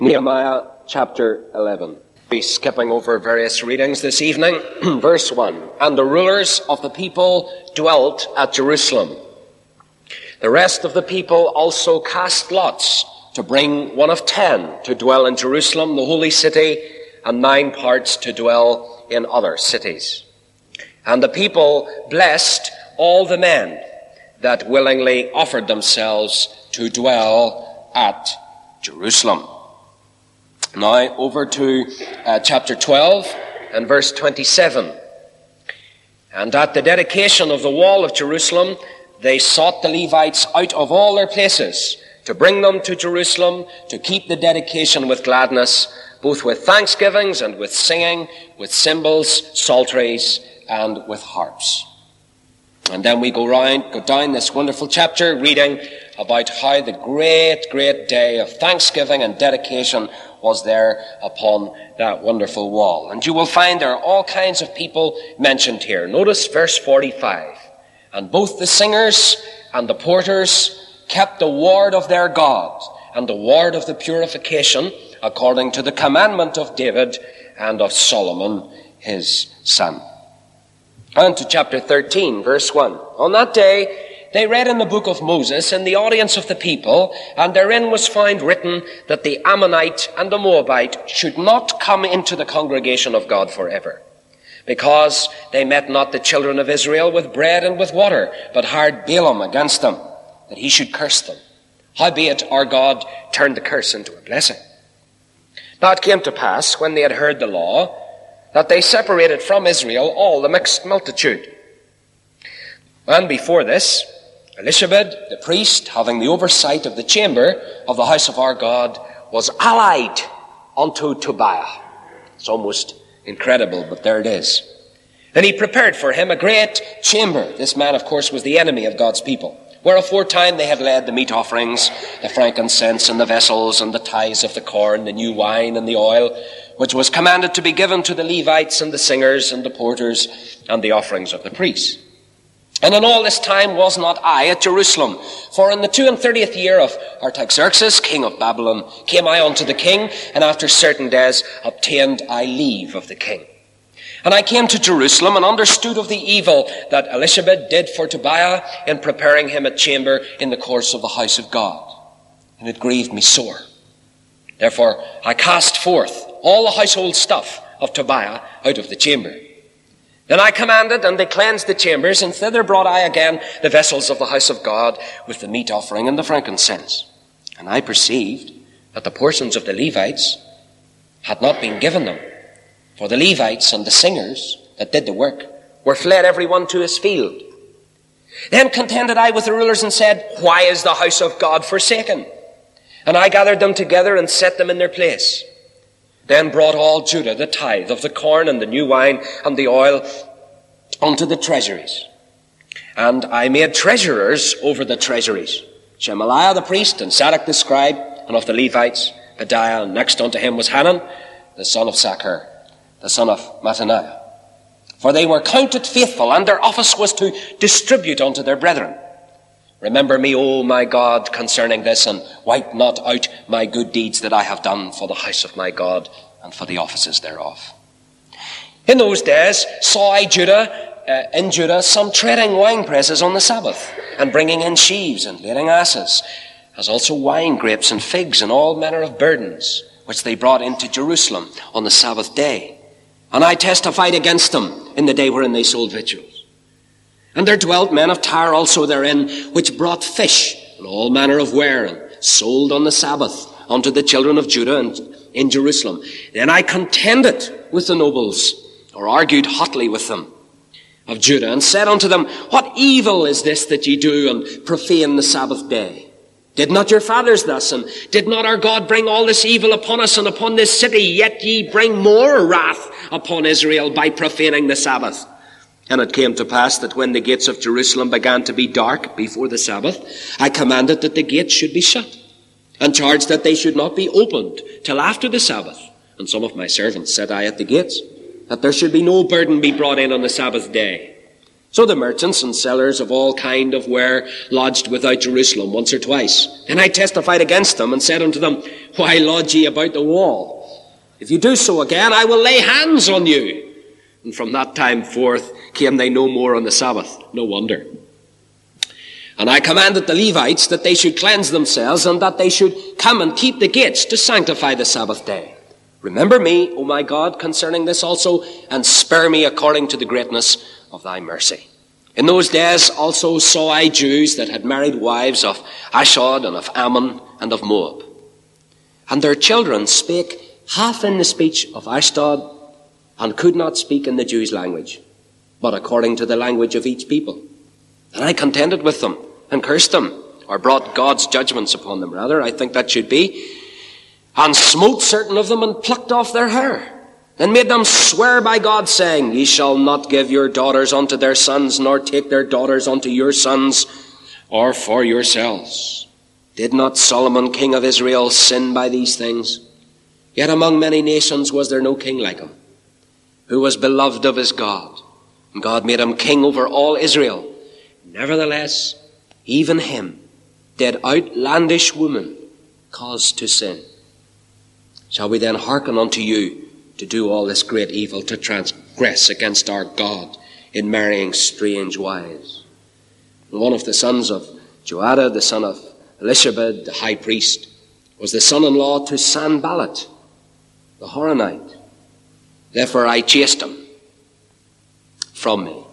Nehemiah chapter 11. Be skipping over various readings this evening. Verse 1. And the rulers of the people dwelt at Jerusalem. The rest of the people also cast lots to bring 1 of 10 to dwell in Jerusalem, the holy city, and 9 parts to dwell in other cities. And the people blessed all the men that willingly offered themselves to dwell at Jerusalem. Now over to chapter 12 and verse 27. And at the dedication of the wall of Jerusalem, they sought the Levites out of all their places to bring them to Jerusalem, to keep the dedication with gladness, both with thanksgivings and with singing, with cymbals, psalteries, and with harps. And then we go down this wonderful chapter reading about how the great, great day of thanksgiving and dedication was there upon that wonderful wall. And you will find there are all kinds of people mentioned here. Notice verse 45. And both the singers and the porters kept the ward of their God and the ward of the purification according to the commandment of David and of Solomon his son. And to chapter 13, verse 1. On that day, they read in the book of Moses in the audience of the people, and therein was found written that the Ammonite and the Moabite should not come into the congregation of God forever, because they met not the children of Israel with bread and with water, but hired Balaam against them, that he should curse them. Howbeit our God turned the curse into a blessing. Now it came to pass, when they had heard the law, that they separated from Israel all the mixed multitude. And before this, Elishabed, the priest, having the oversight of the chamber of the house of our God, was allied unto Tobiah. It's almost incredible, but there it is. Then he prepared for him a great chamber. This man, of course, was the enemy of God's people, where aforetime they had led the meat offerings, the frankincense and the vessels and the tithes of the corn, the new wine and the oil, which was commanded to be given to the Levites and the singers and the porters and the offerings of the priests. And in all this time was not I at Jerusalem, for in the 32nd year of Artaxerxes, king of Babylon, came I unto the king, and after certain days obtained I leave of the king. And I came to Jerusalem and understood of the evil that Elishabed did for Tobiah in preparing him a chamber in the course of the house of God. And it grieved me sore. Therefore I cast forth all the household stuff of Tobiah out of the chamber. Then I commanded, and they cleansed the chambers, and thither brought I again the vessels of the house of God with the meat offering and the frankincense. And I perceived that the portions of the Levites had not been given them. For the Levites and the singers that did the work were fled every one to his field. Then contended I with the rulers and said, Why is the house of God forsaken? And I gathered them together and set them in their place. Then brought all Judah the tithe of the corn and the new wine and the oil unto the treasuries. And I made treasurers over the treasuries, Shemaliah the priest and Zadok the scribe, and of the Levites, Pedaiah, and next unto him was Hanan, the son of Sacher, the son of Mattaniah. For they were counted faithful, and their office was to distribute unto their brethren. Remember me, O my God, concerning this, and wipe not out my good deeds that I have done for the house of my God and for the offices thereof. In those days saw I in Judah some treading wine presses on the Sabbath, and bringing in sheaves and lading asses, as also wine grapes and figs and all manner of burdens, which they brought into Jerusalem on the Sabbath day. And I testified against them in the day wherein they sold victuals. And there dwelt men of Tyre also therein, which brought fish and all manner of ware, and sold on the Sabbath unto the children of Judah and in Jerusalem. Then I contended with the nobles, or argued hotly with them of Judah, and said unto them, What evil is this that ye do, and profane the Sabbath day? Did not your fathers thus, and did not our God bring all this evil upon us and upon this city? Yet ye bring more wrath upon Israel by profaning the Sabbath. And it came to pass that when the gates of Jerusalem began to be dark before the Sabbath, I commanded that the gates should be shut, and charged that they should not be opened till after the Sabbath. And some of my servants set I at the gates, that there should be no burden be brought in on the Sabbath day. So the merchants and sellers of all kind of ware lodged without Jerusalem once or twice. And I testified against them and said unto them, Why lodge ye about the wall? If you do so again, I will lay hands on you. And from that time forth came they no more on the Sabbath. No wonder. And I commanded the Levites that they should cleanse themselves, and that they should come and keep the gates to sanctify the Sabbath day. Remember me, O my God, concerning this also, and spare me according to the greatness of thy mercy. In those days also saw I Jews that had married wives of Ashdod and of Ammon and of Moab. And their children spake half in the speech of Ashdod, and could not speak in the Jews' language, but according to the language of each people. And I contended with them, and cursed them, or brought God's judgments upon them, rather, I think that should be, and smote certain of them, and plucked off their hair, and made them swear by God, saying, Ye shall not give your daughters unto their sons, nor take their daughters unto your sons, or for yourselves. Did not Solomon, king of Israel, sin by these things? Yet among many nations was there no king like him, who was beloved of his God. And God made him king over all Israel. Nevertheless, even him did outlandish women cause to sin. Shall we then hearken unto you to do all this great evil, to transgress against our God in marrying strange wives? And one of the sons of Joiada, the son of Elishabed, the high priest, was the son-in-law to Sanballat, the Horonite. Therefore I chased him from me.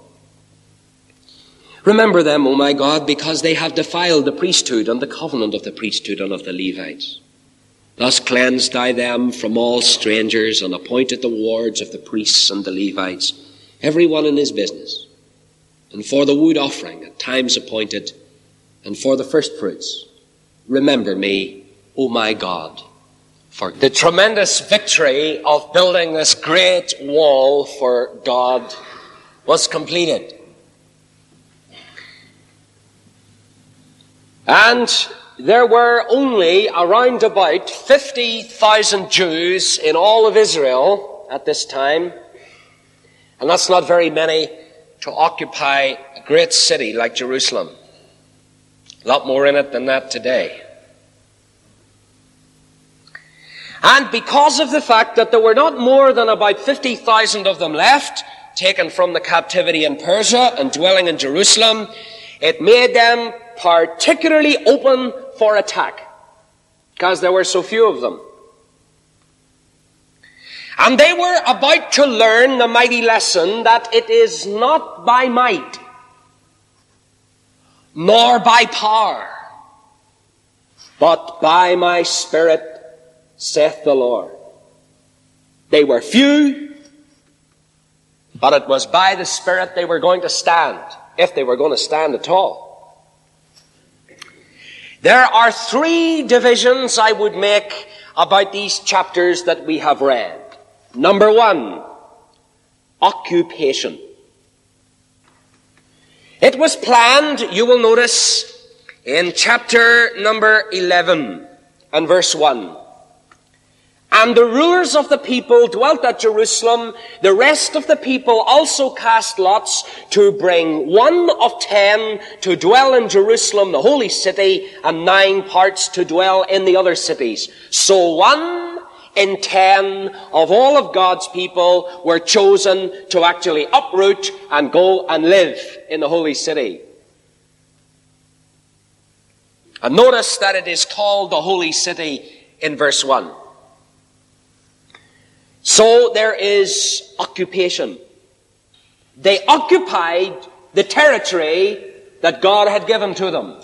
Remember them, O my God, because they have defiled the priesthood and the covenant of the priesthood and of the Levites. Thus cleansed I them from all strangers, and appointed the wards of the priests and the Levites, every one in his business, and for the wood offering at times appointed, and for the first fruits. Remember me, O my God, for the tremendous victory of building this great wall for God was completed. And there were only around about 50,000 Jews in all of Israel at this time. And that's not very many to occupy a great city like Jerusalem. A lot more in it than that today. And because of the fact that there were not more than about 50,000 of them left, taken from the captivity in Persia and dwelling in Jerusalem, it made them particularly open for attack, because there were so few of them. And they were about to learn the mighty lesson that it is not by might, nor by power, but by my Spirit, saith the Lord. They were few, but it was by the Spirit they were going to stand, if they were going to stand at all. There are three divisions I would make about these chapters that we have read. Number one, occupation. It was planned, you will notice, in chapter number 11 and verse 1. And the rulers of the people dwelt at Jerusalem. The rest of the people also cast lots to bring 1 of 10 to dwell in Jerusalem, the holy city, and 9 parts to dwell in the other cities. So 1 in 10 of all of God's people were chosen to actually uproot and go and live in the holy city. And notice that it is called the holy city in verse 1. So there is occupation. They occupied the territory that God had given to them.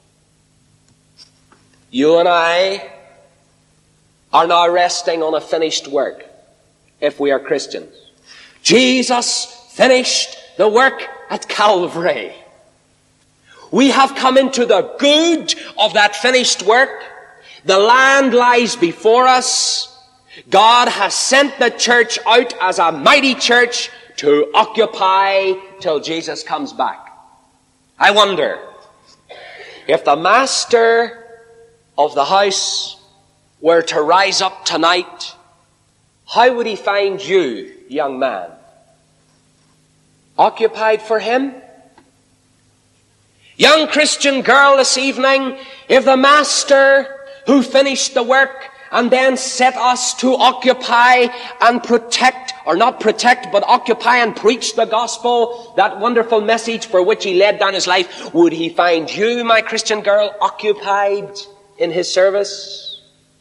You and I are now resting on a finished work if we are Christians. Jesus finished the work at Calvary. We have come into the good of that finished work. The land lies before us. God has sent the church out as a mighty church to occupy till Jesus comes back. I wonder if the master of the house were to rise up tonight, how would he find you, young man? Occupied for him? Young Christian girl this evening, if the Master who finished the work and then set us to occupy and protect, or not protect, but occupy and preach the gospel, that wonderful message for which he laid down his life, would he find you, my Christian girl, occupied in his service?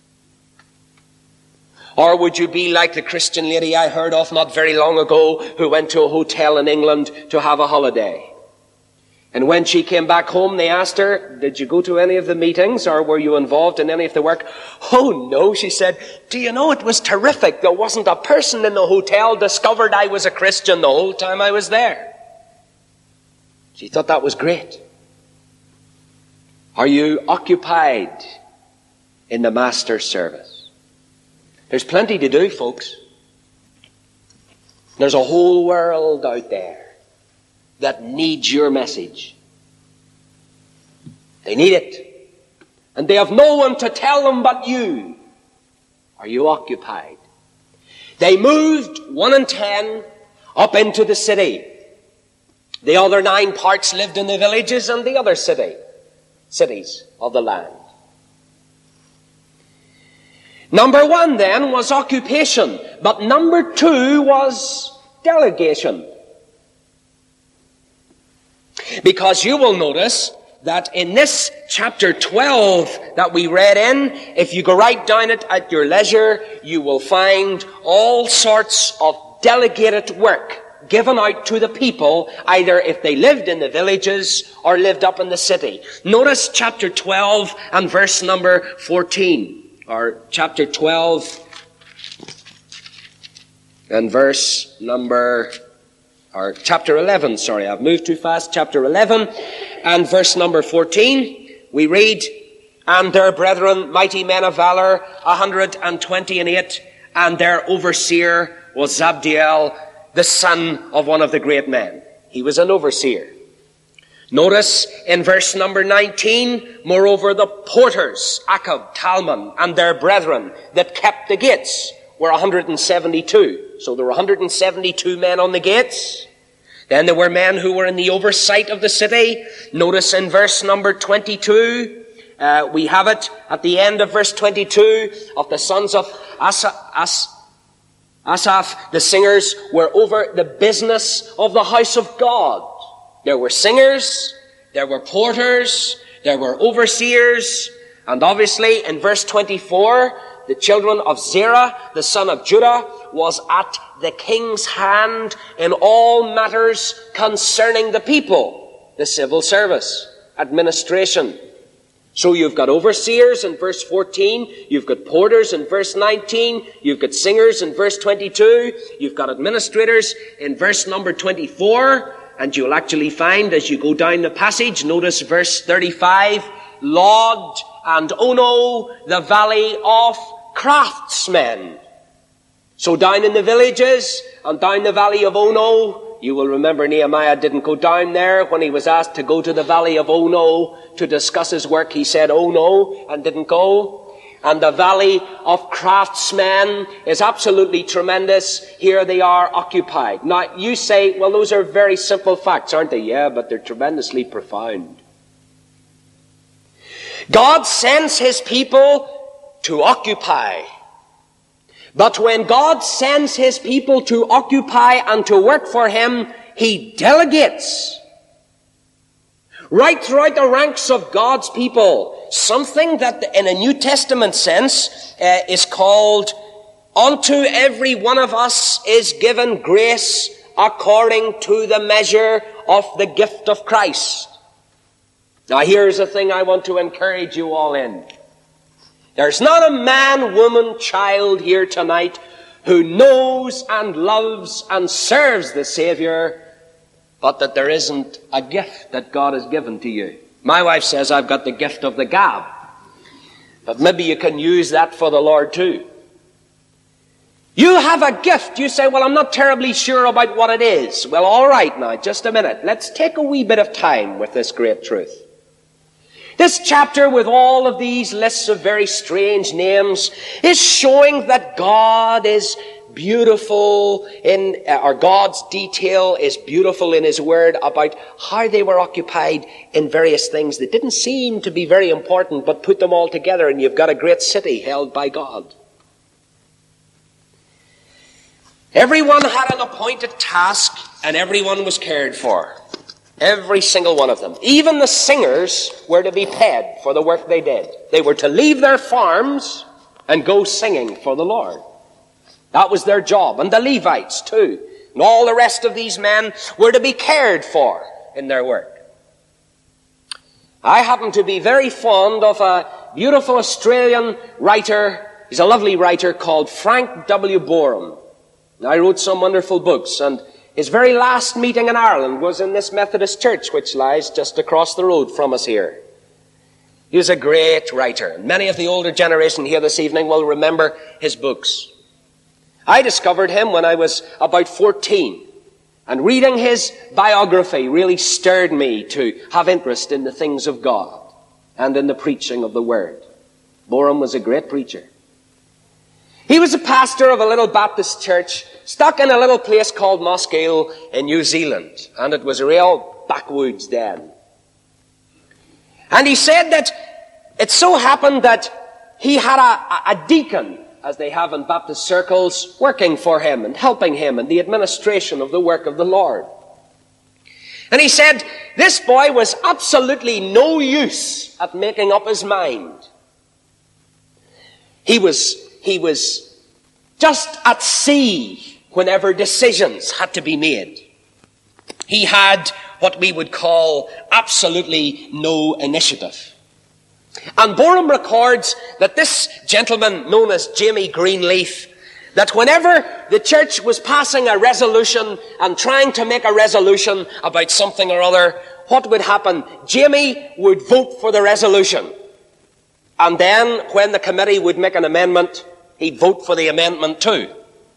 Or would you be like the Christian lady I heard of not very long ago who went to a hotel in England to have a holiday? And when she came back home, they asked her, did you go to any of the meetings or were you involved in any of the work? Oh no, she said. Do you know, it was terrific. There wasn't a person in the hotel discovered I was a Christian the whole time I was there. She thought that was great. Are you occupied in the Master's service? There's plenty to do, folks. There's a whole world out there that needs your message. They need it. And they have no one to tell them but you. Are you occupied? They moved 1 in 10 up into the city. The other 9 parts lived in the villages and the other cities of the land. Number 1 then was occupation, but number 2 was delegation. Because you will notice that in this chapter 12 that we read in, if you go right down it at your leisure, you will find all sorts of delegated work given out to the people, either if they lived in the villages or lived up in the city. Notice chapter 12 and verse number 14, or chapter 12 and verse number... or chapter 11, sorry, I've moved too fast. Chapter 11 and verse number 14, we read, and their brethren, mighty men of valor, 128, and their overseer was Zabdiel, the son of one of the great men. He was an overseer. Notice in verse number 19, moreover the porters, Akab, Talman, and their brethren that kept the gates were 172. So there were 172 men on the gates. Then there were men who were in the oversight of the city. Notice in verse number 22, we have it at the end of verse 22, of the sons of Asaph, the singers were over the business of the house of God. There were singers, there were porters, there were overseers, and obviously in verse 24, the children of Zerah, the son of Judah, was at the king's hand in all matters concerning the people, the civil service, administration. So you've got overseers in verse 14, you've got porters in verse 19, you've got singers in verse 22, you've got administrators in verse number 24, and you'll actually find as you go down the passage, notice verse 35, Lod and Ono, the valley of craftsmen. So down in the villages and down the valley of Ono, you will remember Nehemiah didn't go down there. When he was asked to go to the valley of Ono to discuss his work, he said, "Oh no," and didn't go. And the valley of craftsmen is absolutely tremendous. Here they are occupied. Now you say, well, those are very simple facts, aren't they? Yeah, but they're tremendously profound. God sends his people to occupy. But when God sends his people to occupy and to work for him, he delegates. Right throughout the ranks of God's people, something that in a New Testament sense is called, unto every one of us is given grace according to the measure of the gift of Christ. Now here's the thing I want to encourage you all in. There's not a man, woman, child here tonight who knows and loves and serves the Savior, but that there isn't a gift that God has given to you. My wife says I've got the gift of the gab, but maybe you can use that for the Lord too. You have a gift. You say, well, I'm not terribly sure about what it is. Well, all right now, just a minute. Let's take a wee bit of time with this great truth. This chapter, with all of these lists of very strange names, is showing that God is beautiful or God's detail is beautiful in His Word about how they were occupied in various things that didn't seem to be very important, but put them all together and you've got a great city held by God. Everyone had an appointed task and everyone was cared for. Every single one of them. Even the singers were to be paid for the work they did. They were to leave their farms and go singing for the Lord. That was their job. And the Levites too. And all the rest of these men were to be cared for in their work. I happen to be very fond of a beautiful Australian writer. He's a lovely writer called Frank W. Boreham. I wrote some wonderful books, and his very last meeting in Ireland was in this Methodist church, which lies just across the road from us here. He was a great writer. Many of the older generation here this evening will remember his books. I discovered him when I was about 14, and reading his biography really stirred me to have interest in the things of God and in the preaching of the Word. Boreham was a great preacher. He was a pastor of a little Baptist church stuck in a little place called Mosgiel in New Zealand. And it was a real backwoods then. And he said that it so happened that he had a deacon, as they have in Baptist circles, working for him and helping him in the administration of the work of the Lord. And he said this boy was absolutely no use at making up his mind. He was just at sea whenever decisions had to be made. He had what we would call absolutely no initiative. And Boreham records that this gentleman known as Jamie Greenleaf, that whenever the church was passing a resolution and trying to make a resolution about something or other, what would happen? Jamie would vote for the resolution. And then when the committee would make an amendment, he'd vote for the amendment too.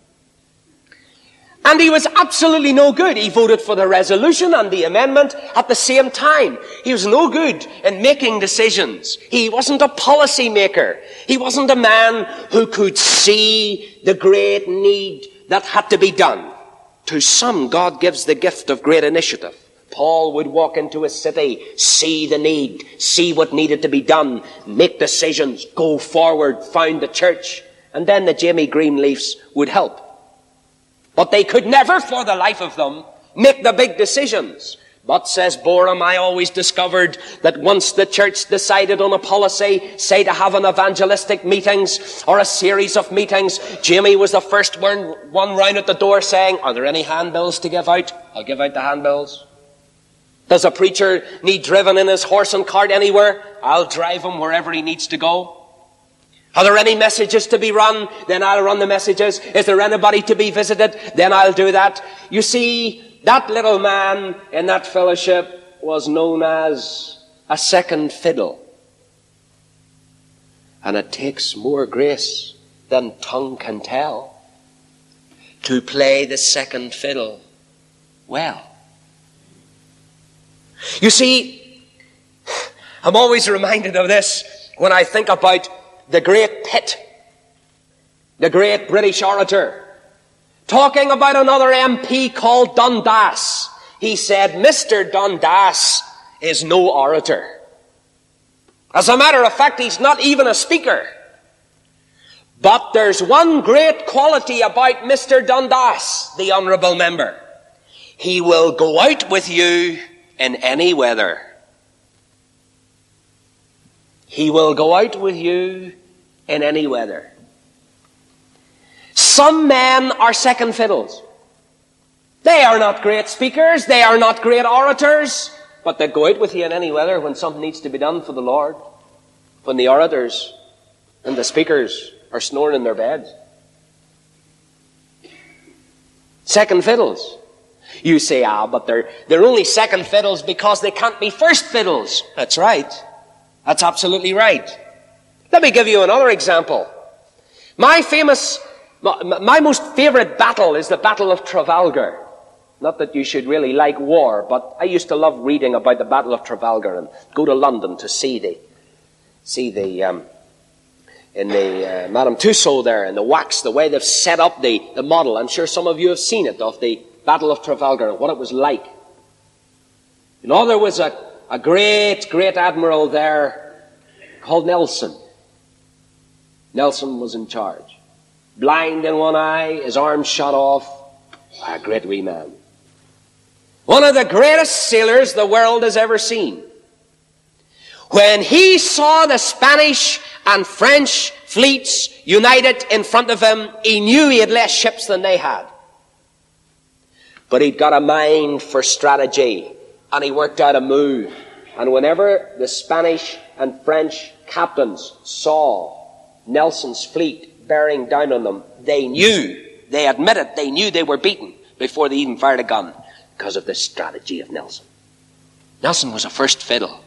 And he was absolutely no good. He voted for the resolution and the amendment at the same time. He was no good in making decisions. He wasn't a policy maker. He wasn't a man who could see the great need that had to be done. To some, God gives the gift of great initiative. Paul would walk into a city, see the need, see what needed to be done, make decisions, go forward, found the church, and then the Jamie Greenleafs would help. But they could never, for the life of them, make the big decisions. But, says Boreham, I always discovered that once the church decided on a policy, say to have an evangelistic meetings or a series of meetings, Jamie was the first one round at the door saying, are there any handbills to give out? I'll give out the handbills. Does a preacher need driven in his horse and cart anywhere? I'll drive him wherever he needs to go. Are there any messages to be run? Then I'll run the messages. Is there anybody to be visited? Then I'll do that. You see, that little man in that fellowship was known as a second fiddle. And it takes more grace than tongue can tell to play the second fiddle well. You see, I'm always reminded of this when I think about the great Pitt, the great British orator, talking about another MP called Dundas. He said, Mr. Dundas is no orator. As a matter of fact, he's not even a speaker. But there's one great quality about Mr. Dundas, the honourable member. He will go out with you in any weather. He will go out with you in any weather. Some men are second fiddles. They are not great speakers, they are not great orators, but they go out with you in any weather when something needs to be done for the Lord. When the orators and the speakers are snoring in their beds. Second fiddles. You say, but they're only second fiddles because they can't be first fiddles. That's right. That's absolutely right. Let me give you another example. My most favorite battle is the Battle of Trafalgar. Not that you should really like war, but I used to love reading about the Battle of Trafalgar and go to London to see the Madame Tussaud there, in the wax, the way they've set up the model. I'm sure some of you have seen it, of the Battle of Trafalgar and what it was like. You know, there was a great, great admiral there called Nelson. Nelson was in charge. Blind in one eye, his arm shot off. A great wee man. One of the greatest sailors the world has ever seen. When he saw the Spanish and French fleets united in front of him, he knew he had less ships than they had. But he'd got a mind for strategy, and he worked out a move. And whenever the Spanish and French captains saw Nelson's fleet bearing down on them, they admitted they knew they were beaten before they even fired a gun, because of the strategy of Nelson. Nelson was a first fiddle.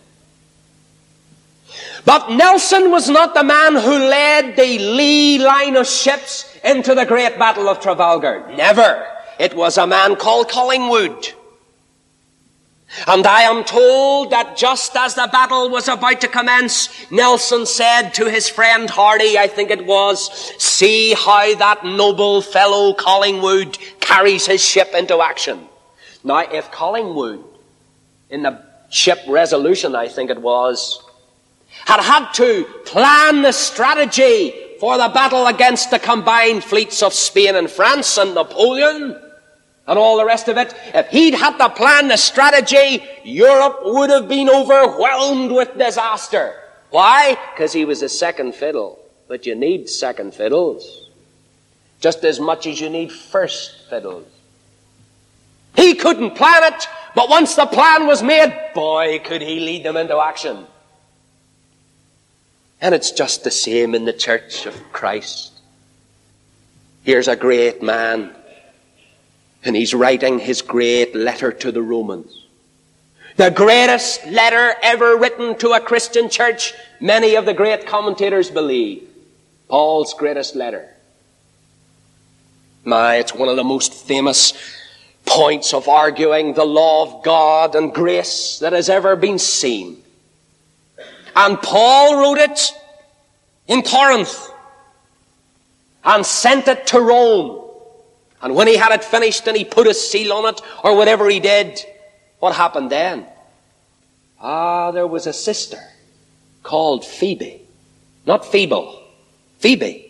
But Nelson was not the man who led the lee line of ships into the great Battle of Trafalgar. Never. It was a man called Collingwood. And I am told that just as the battle was about to commence, Nelson said to his friend Hardy, I think it was, "See how that noble fellow Collingwood carries his ship into action." Now, if Collingwood, in the ship Resolution, I think it was, had to plan the strategy for the battle against the combined fleets of Spain and France and Napoleon and all the rest of it, if he'd had to plan the strategy, Europe would have been overwhelmed with disaster. Why? Because he was a second fiddle. But you need second fiddles just as much as you need first fiddles. He couldn't plan it, but once the plan was made, boy, could he lead them into action. And it's just the same in the Church of Christ. Here's a great man, and he's writing his great letter to the Romans. The greatest letter ever written to a Christian church, many of the great commentators believe. Paul's greatest letter. It's one of the most famous points of arguing the law of God and grace that has ever been seen. And Paul wrote it in Corinth and sent it to Rome. And when he had it finished and he put a seal on it, or whatever he did, what happened then? There was a sister called Phoebe. Not Feeble. Phoebe.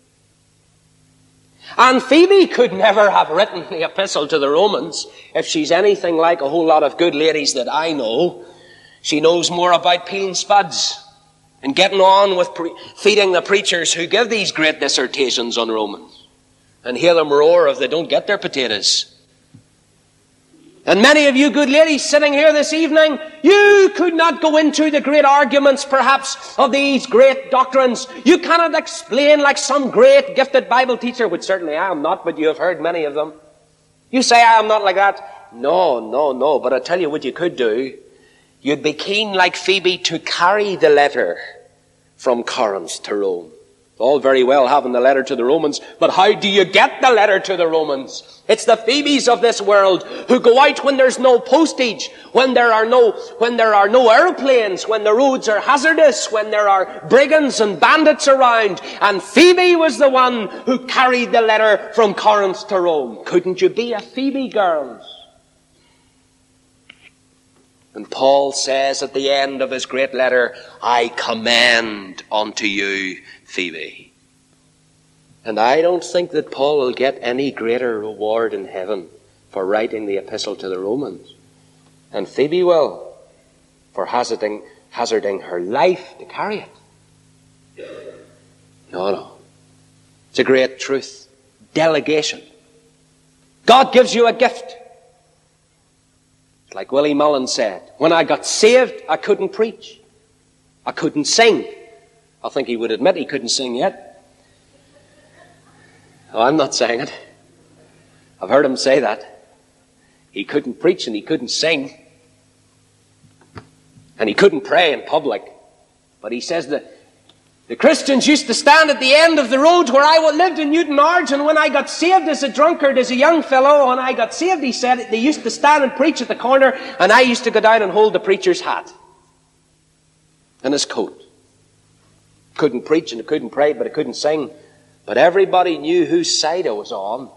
And Phoebe could never have written the epistle to the Romans if she's anything like a whole lot of good ladies that I know. She knows more about peeling spuds and getting on with feeding the preachers who give these great dissertations on Romans. And hear them roar if they don't get their potatoes. And many of you good ladies sitting here this evening, you could not go into the great arguments perhaps of these great doctrines. You cannot explain like some great gifted Bible teacher, which certainly I am not, but you have heard many of them. You say I am not like that. No. But I tell you what you could do. You'd be keen like Phoebe to carry the letter from Corinth to Rome. All very well having the letter to the Romans, but how do you get the letter to the Romans? It's the Phoebes of this world who go out when there's no postage, when there are no airplanes, when the roads are hazardous, when there are brigands and bandits around. And Phoebe was the one who carried the letter from Corinth to Rome. Couldn't you be a Phoebe, girls? And Paul says at the end of his great letter, I commend unto you Phoebe. And I don't think that Paul will get any greater reward in heaven for writing the epistle to the Romans. And Phoebe will, for hazarding her life to carry it. No. It's a great truth. Delegation. God gives you a gift. Like Willie Mullen said, when I got saved, I couldn't preach. I couldn't sing. I think he would admit he couldn't sing yet. Oh, I'm not saying it. I've heard him say that. He couldn't preach and he couldn't sing. And he couldn't pray in public. But he says that the Christians used to stand at the end of the road where I lived in Newton Ards, and when I got saved as a drunkard, as a young fellow, when I got saved, he said, they used to stand and preach at the corner, and I used to go down and hold the preacher's hat and his coat. Couldn't preach and I couldn't pray, but I couldn't sing. But everybody knew whose side I was on.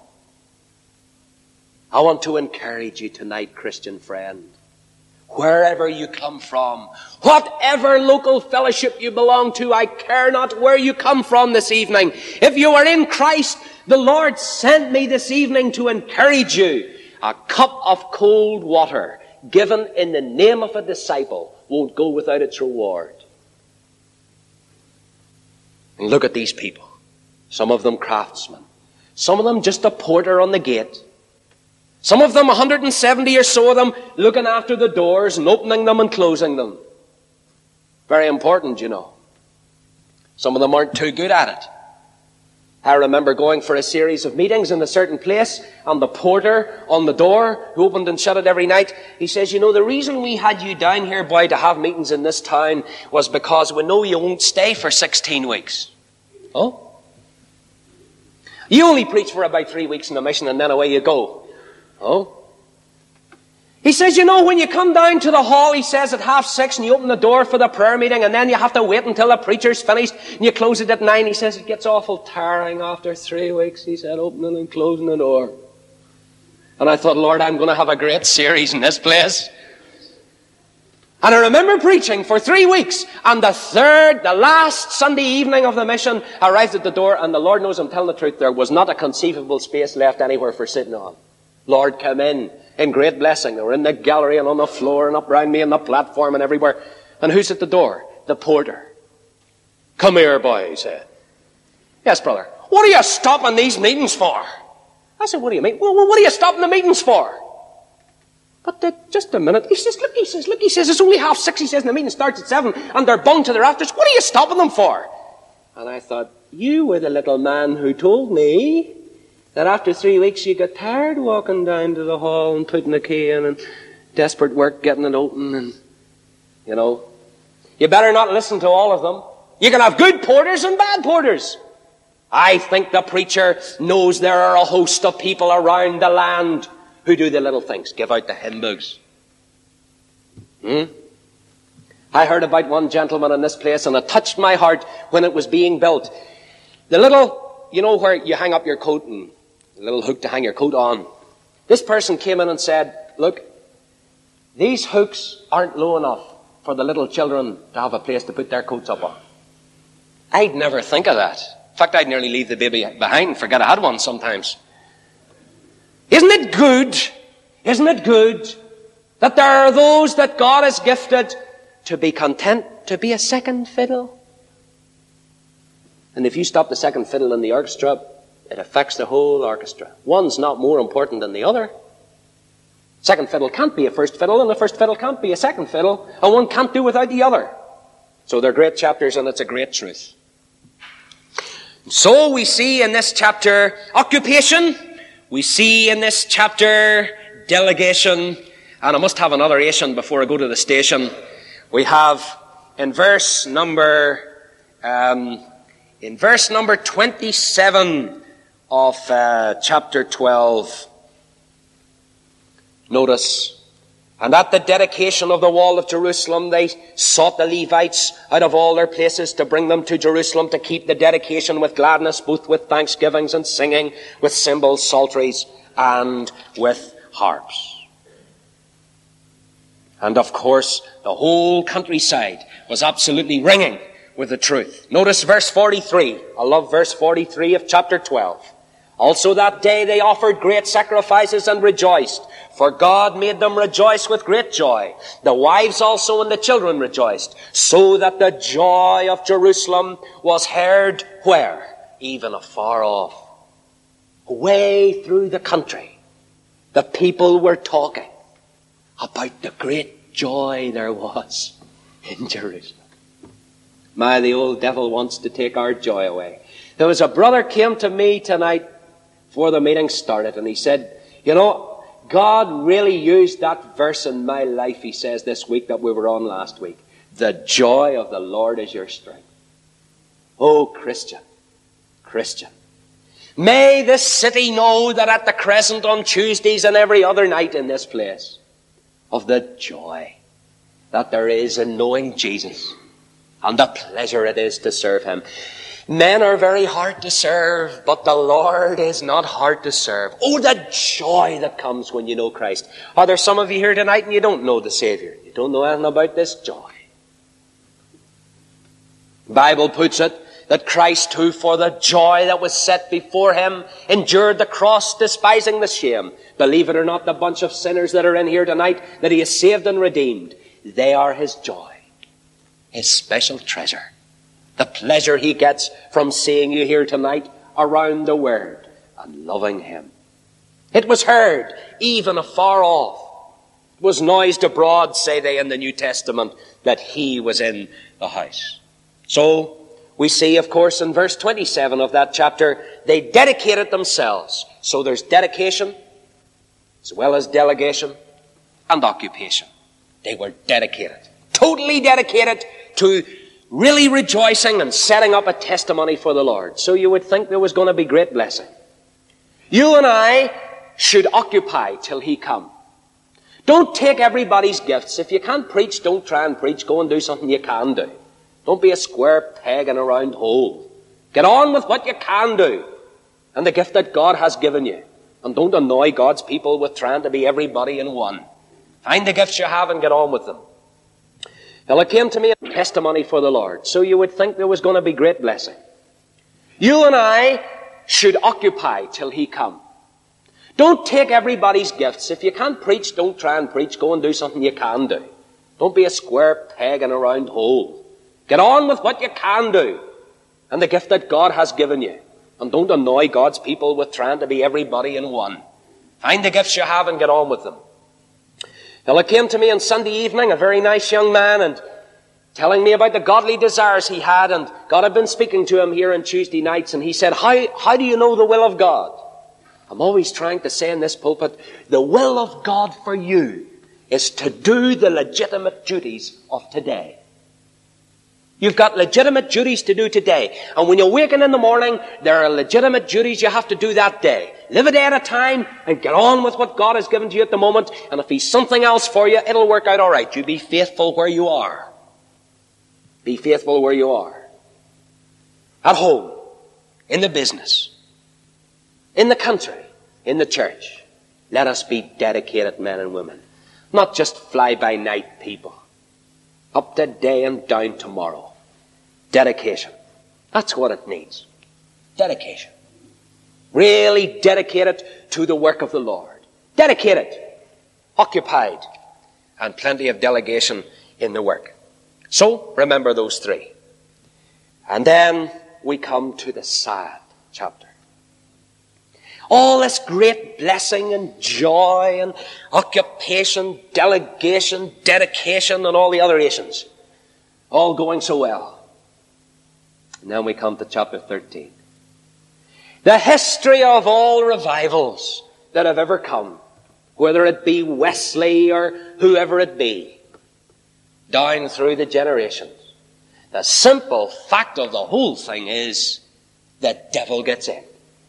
I want to encourage you tonight, Christian friend. Wherever you come from, whatever local fellowship you belong to, I care not where you come from this evening. If you are in Christ, the Lord sent me this evening to encourage you. A cup of cold water given in the name of a disciple won't go without its reward. And look at these people. Some of them craftsmen. Some of them just a porter on the gate. Some of them, 170 or so of them, looking after the doors and opening them and closing them. Very important, you know. Some of them aren't too good at it. I remember going for a series of meetings in a certain place, and the porter on the door, who opened and shut it every night, he says, you know, the reason we had you down here, boy, to have meetings in this town was because we know you won't stay for 16 weeks. Oh? You only preach for about 3 weeks in a mission and then away you go. Oh? He says, you know, when you come down to the hall, he says, at 6:30 and you open the door for the prayer meeting and then you have to wait until the preacher's finished and you close it at 9. He says, it gets awful tiring after 3 weeks, he said, opening and closing the door. And I thought, Lord, I'm going to have a great series in this place. And I remember preaching for 3 weeks, and the last Sunday evening of the mission, I arrived at the door, and the Lord knows I'm telling the truth, there was not a conceivable space left anywhere for sitting on. Lord, come in great blessing. They were in the gallery and on the floor and up round me and the platform and everywhere. And who's at the door? The porter. Come here, boy, he said. Yes, brother. What are you stopping these meetings for? I said, what do you mean? Well, what are you stopping the meetings for? But just a minute. He says, look, it's only 6:30. He says, and the meeting starts at 7, and they're bung to their rafters. What are you stopping them for? And I thought, you were the little man who told me that after 3 weeks you got tired walking down to the hall and putting the key in and desperate work getting it open and, you know. You better not listen to all of them. You can have good porters and bad porters. I think the preacher knows there are a host of people around the land who do the little things. Give out the hymn books. I heard about one gentleman in this place and it touched my heart when it was being built. The little, you know where you hang up your coat and a little hook to hang your coat on. This person came in and said, look, these hooks aren't low enough for the little children to have a place to put their coats up on. I'd never think of that. In fact, I'd nearly leave the baby behind and forget I had one sometimes. Isn't it good that there are those that God has gifted to be content to be a second fiddle? And if you stop the second fiddle in the orchestra, it affects the whole orchestra. One's not more important than the other. Second fiddle can't be a first fiddle, and the first fiddle can't be a second fiddle, and one can't do without the other. So they're great chapters, and it's a great truth. So we see in this chapter occupation, we see in this chapter delegation, and I must have another ation before I go to the station. We have in verse number 27 of chapter 12. Notice, and at the dedication of the wall of Jerusalem, they sought the Levites out of all their places to bring them to Jerusalem to keep the dedication with gladness, both with thanksgivings and singing, with cymbals, psalteries, and with harps. And of course, the whole countryside was absolutely ringing with the truth. Notice verse 43. I love verse 43 of chapter 12. Also that day they offered great sacrifices and rejoiced, for God made them rejoice with great joy. The wives also and the children rejoiced, so that the joy of Jerusalem was heard where? Even afar off. Away through the country, the people were talking about the great joy there was in Jerusalem. My, the old devil wants to take our joy away. There was a brother came to me tonight before the meeting started, and he said, you know, God really used that verse in my life, he says, this week that we were on last week. The joy of the Lord is your strength. Oh, Christian, may this city know that at the Crescent on Tuesdays and every other night in this place, of the joy that there is in knowing Jesus. and the pleasure it is to serve him. Men are very hard to serve, but the Lord is not hard to serve. Oh, the joy that comes when you know Christ. Are there some of you here tonight and you don't know the Savior? You don't know anything about this joy. The Bible puts it that Christ, who for the joy that was set before him, endured the cross, despising the shame. Believe it or not, the bunch of sinners that are in here tonight, that he has saved and redeemed, they are his joy, his special treasure. The pleasure he gets from seeing you here tonight around the Word and loving him. It was heard even afar off. It was noised abroad, say they in the New Testament, that he was in the house. So we see, of course, in verse 27 of that chapter, they dedicated themselves. So there's dedication as well as delegation and occupation. They were dedicated, totally dedicated to really rejoicing and setting up a testimony for the Lord. So you would think there was going to be great blessing. You and I should occupy till he come. Don't take everybody's gifts. If you can't preach, don't try and preach. Go and do something you can do. Don't be a square peg in a round hole. Get on with what you can do and the gift that God has given you. And don't annoy God's people with trying to be everybody in one. Find the gifts you have and get on with them. Well, it came to me a testimony for the Lord. So you would think there was going to be great blessing. You and I should occupy till he come. Don't take everybody's gifts. If you can't preach, don't try and preach. Go and do something you can do. Don't be a square peg in a round hole. Get on with what you can do and the gift that God has given you. And don't annoy God's people with trying to be everybody in one. Find the gifts you have and get on with them. Well, it came to me on Sunday evening, a very nice young man, and telling me about the godly desires he had, and God had been speaking to him here on Tuesday nights, and he said, how do you know the will of God? I'm always trying to say in this pulpit, the will of God for you is to do the legitimate duties of today. You've got legitimate duties to do today. And when you awaken in the morning, there are legitimate duties you have to do that day. Live a day at a time and get on with what God has given to you at the moment. And if he's something else for you, it'll work out all right. You be faithful where you are. Be faithful where you are. At home, in the business, in the country, in the church. Let us be dedicated men and women. Not just fly-by-night people. Up today and down tomorrow. Dedication. That's what it needs. Dedication. Really dedicated to the work of the Lord. Dedicated. Occupied. And plenty of delegation in the work. So, remember those three. And then we come to the sad chapter. All this great blessing and joy and occupation, delegation, dedication, and all the other Asians. All going so well. And then we come to chapter 13. The history of all revivals that have ever come, whether it be Wesley or whoever it be, down through the generations. The simple fact of the whole thing is the devil gets in.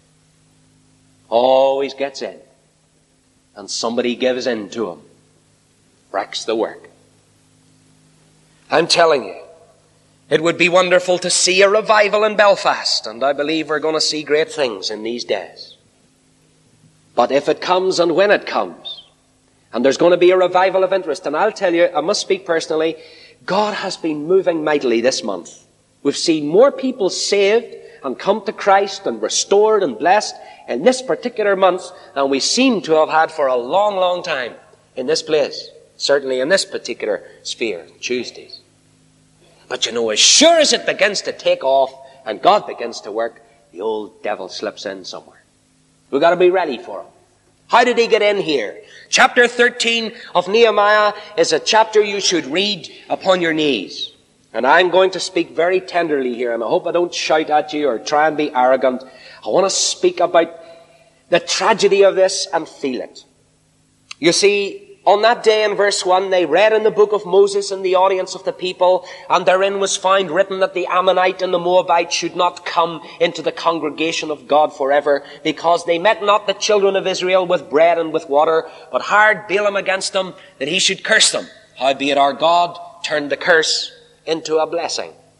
Always gets in. And somebody gives in to him. Wrecks the work. I'm telling you, it would be wonderful to see a revival in Belfast, and I believe we're going to see great things in these days. But if it comes and when it comes, and there's going to be a revival of interest, and I'll tell you, I must speak personally, God has been moving mightily this month. We've seen more people saved and come to Christ and restored and blessed in this particular month than we seem to have had for a long, long time in this place. Certainly in this particular sphere, Tuesdays. But you know, as sure as it begins to take off and God begins to work, the old devil slips in somewhere. We've got to be ready for him. How did he get in here? Chapter 13 of Nehemiah is a chapter you should read upon your knees. And I'm going to speak very tenderly here, and I hope I don't shout at you or try and be arrogant. I want to speak about the tragedy of this and feel it. You see, on that day in verse 1, they read in the book of Moses in the audience of the people, and therein was found written that the Ammonite and the Moabite should not come into the congregation of God forever, because they met not the children of Israel with bread and with water, but hired Balaam against them, that he should curse them. Howbeit our God turned the curse into a blessing.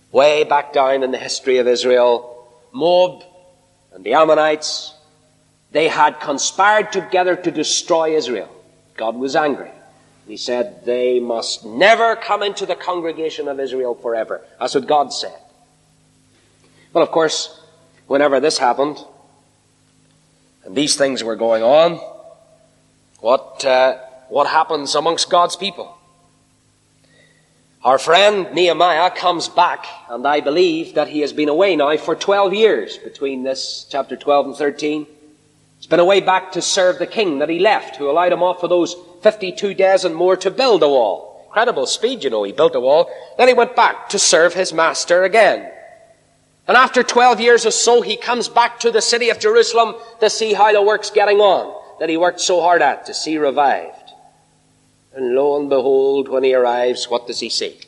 Way back down in the history of Israel, Moab and the Ammonites, they had conspired together to destroy Israel. God was angry. He said they must never come into the congregation of Israel forever. That's what God said. Well, of course, whenever this happened, and these things were going on, what happens amongst God's people? Our friend Nehemiah comes back, and I believe that he has been away now for 12 years between this chapter 12 and 13. He's been away back to serve the king that he left, who allowed him off for those 52 days and more to build a wall. Incredible speed, you know, he built a wall. Then he went back to serve his master again. And after 12 years or so, he comes back to the city of Jerusalem to see how the work's getting on, that he worked so hard at, to see revived. And lo and behold, when he arrives, what does he see?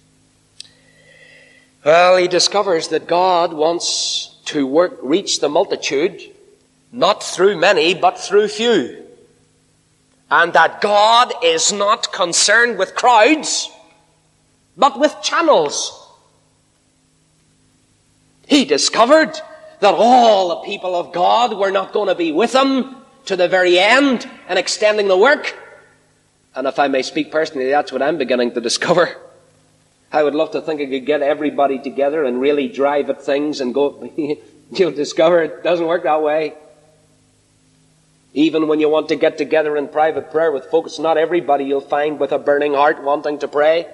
Well, he discovers that God wants to reach the multitude, not through many, but through few. And that God is not concerned with crowds, but with channels. He discovered that all the people of God were not going to be with him to the very end in extending the work. And if I may speak personally, that's what I'm beginning to discover. I would love to think I could get everybody together and really drive at things and go. You'll discover it doesn't work that way. Even when you want to get together in private prayer with folks, not everybody you'll find with a burning heart wanting to pray.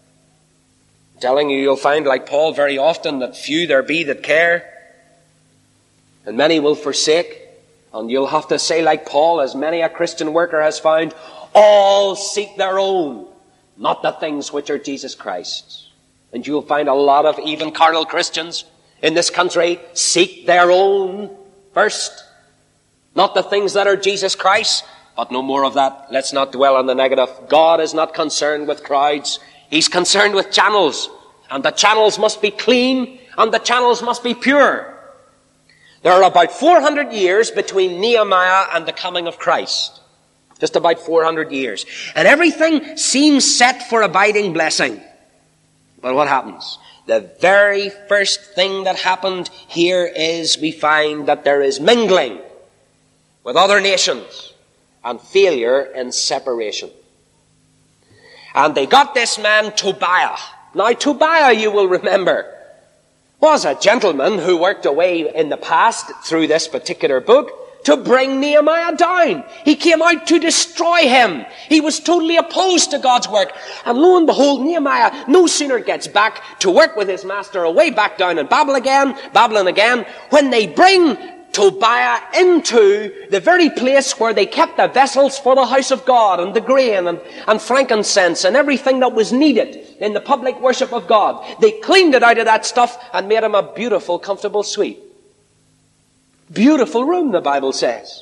I'm telling you, you'll find, like Paul, very often that few there be that care, and many will forsake. And you'll have to say, like Paul, as many a Christian worker has found, all seek their own, not the things which are Jesus Christ's. And you'll find a lot of even carnal Christians in this country seek their own first. Not the things that are Jesus Christ, but no more of that. Let's not dwell on the negative. God is not concerned with crowds. He's concerned with channels. And the channels must be clean, and the channels must be pure. There are about 400 years between Nehemiah and the coming of Christ. Just about 400 years. And everything seems set for abiding blessing. But what happens? The very first thing that happened here is we find that there is mingling with other nations and failure in separation. And they got this man Tobiah. Now Tobiah, you will remember, was a gentleman who worked away in the past through this particular book to bring Nehemiah down. He came out to destroy him. He was totally opposed to God's work. And lo and behold, Nehemiah no sooner gets back to work with his master away back down in Babylon again, when they bring Tobiah into the very place where they kept the vessels for the house of God, and the grain and frankincense and everything that was needed in the public worship of God. They cleaned it out of that stuff and made him a beautiful, comfortable suite. Beautiful room, the Bible says.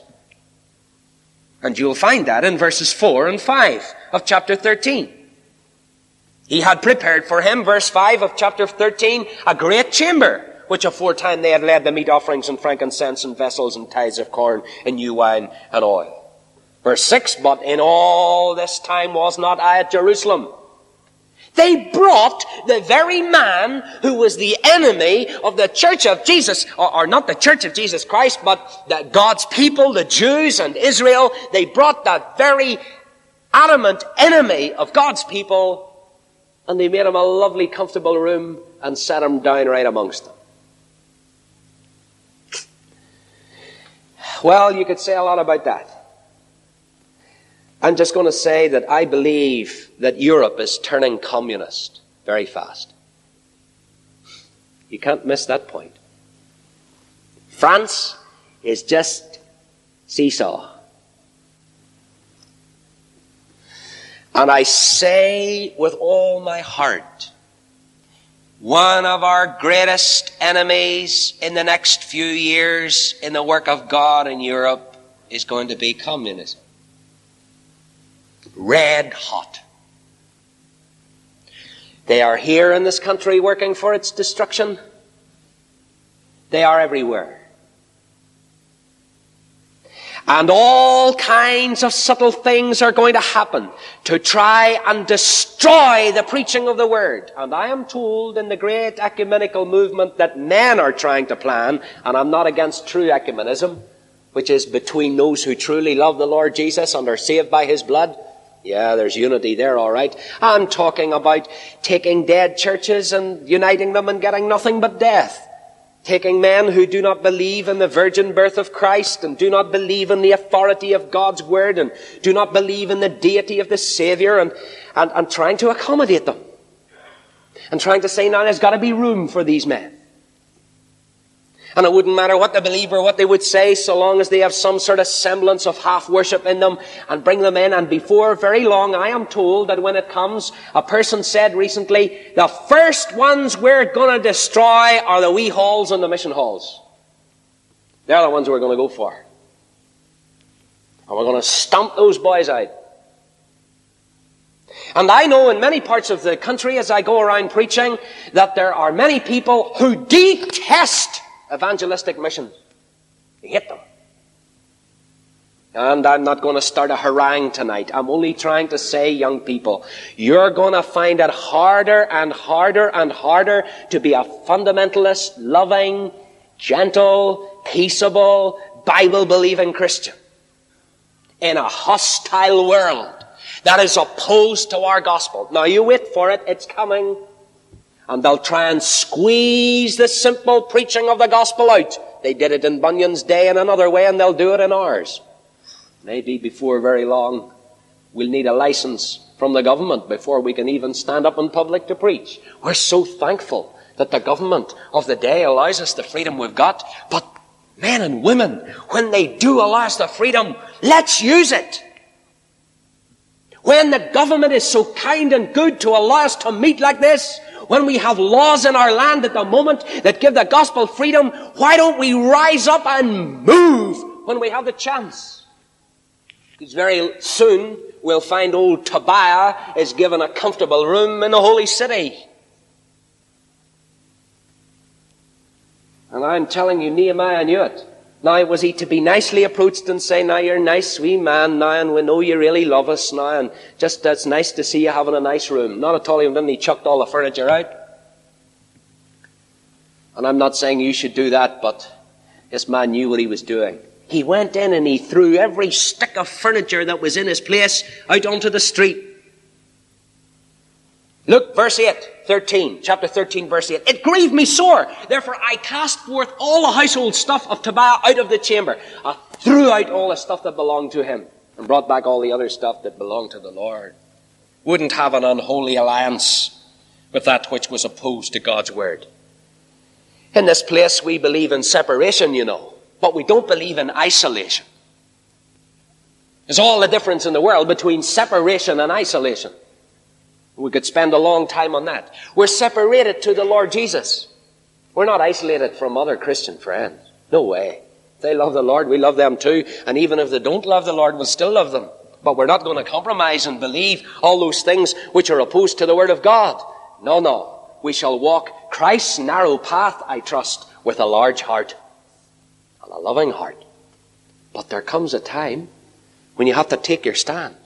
And you'll find that in verses 4 and 5 of chapter 13. He had prepared for him, verse 5 of chapter 13, a great chamber, which aforetime they had laid the meat offerings and frankincense and vessels and tithes of corn and new wine and oil. Verse 6, but in all this time was not I at Jerusalem. They brought the very man who was the enemy of the church of Jesus, or not the church of Jesus Christ, but God's people, the Jews and Israel. They brought that very adamant enemy of God's people, and they made him a lovely, comfortable room and sat him down right amongst them. Well, you could say a lot about that. I'm just going to say that I believe that Europe is turning communist very fast. You can't miss that point. France is just seesaw. And I say with all my heart, one of our greatest enemies in the next few years in the work of God in Europe is going to be communism. Red hot. They are here in this country working for its destruction. They are everywhere. And all kinds of subtle things are going to happen to try and destroy the preaching of the word. And I am told in the great ecumenical movement that men are trying to plan, and I'm not against true ecumenism, which is between those who truly love the Lord Jesus and are saved by his blood. Yeah, there's unity there, all right. I'm talking about taking dead churches and uniting them and getting nothing but death. Taking men who do not believe in the virgin birth of Christ and do not believe in the authority of God's word and do not believe in the deity of the Savior and trying to accommodate them. And trying to say, now there's got to be room for these men. And it wouldn't matter what they believe or what they would say, so long as they have some sort of semblance of half-worship in them, and bring them in. And before very long, I am told that when it comes, a person said recently, the first ones we're going to destroy are the wee halls and the mission halls. They're the ones we're going to go for. And we're going to stomp those boys out. And I know in many parts of the country, as I go around preaching, that there are many people who detest evangelistic missions. They hate them. And I'm not going to start a harangue tonight. I'm only trying to say, young people, you're going to find it harder and harder and harder to be a fundamentalist, loving, gentle, peaceable, Bible-believing Christian in a hostile world that is opposed to our gospel. Now you wait for it, it's coming. And they'll try and squeeze the simple preaching of the gospel out. They did it in Bunyan's day in another way, and they'll do it in ours. Maybe before very long, we'll need a license from the government before we can even stand up in public to preach. We're so thankful that the government of the day allows us the freedom we've got. But men and women, when they do allow us the freedom, let's use it. When the government is so kind and good to allow us to meet like this, when we have laws in our land at the moment that give the gospel freedom, why don't we rise up and move when we have the chance? Because very soon we'll find old Tobiah is given a comfortable room in the holy city. And I'm telling you, Nehemiah knew it. Now, was he to be nicely approached and say, now you're a nice wee man now, and we know you really love us now, and just it's nice to see you having a nice room. Not at all. Then he chucked all the furniture out. And I'm not saying you should do that, but this man knew what he was doing. He went in and he threw every stick of furniture that was in his place out onto the street. Look, verse 8, chapter 13, verse 8. It grieved me sore. Therefore I cast forth all the household stuff of Tobiah out of the chamber. I threw out all the stuff that belonged to him and brought back all the other stuff that belonged to the Lord. Wouldn't have an unholy alliance with that which was opposed to God's word. In this place we believe in separation, you know, but we don't believe in isolation. There's all the difference in the world between separation and isolation. We could spend a long time on that. We're separated to the Lord Jesus. We're not isolated from other Christian friends. No way. If they love the Lord, we love them too. And even if they don't love the Lord, we'll still love them. But we're not going to compromise and believe all those things which are opposed to the Word of God. No. We shall walk Christ's narrow path, I trust, with a large heart and a loving heart. But there comes a time when you have to take your stand.